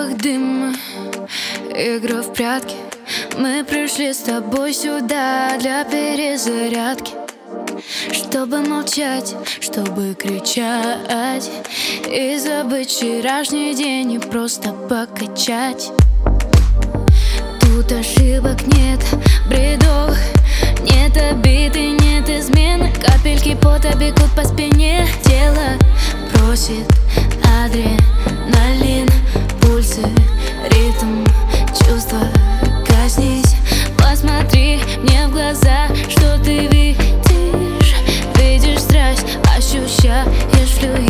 Запах дыма, игра в прятки. Мы пришли с тобой сюда для перезарядки, чтобы молчать, чтобы кричать и забыть вчерашний день и просто покачать. Тут ошибок нет, бредов, нет обид и нет измен. Капельки пота бегут по спине, тело просит адреналин, пульсы, ритм, чувства. Коснись, посмотри мне в глаза, что ты видишь. Видишь страсть, ощущаешь флюид.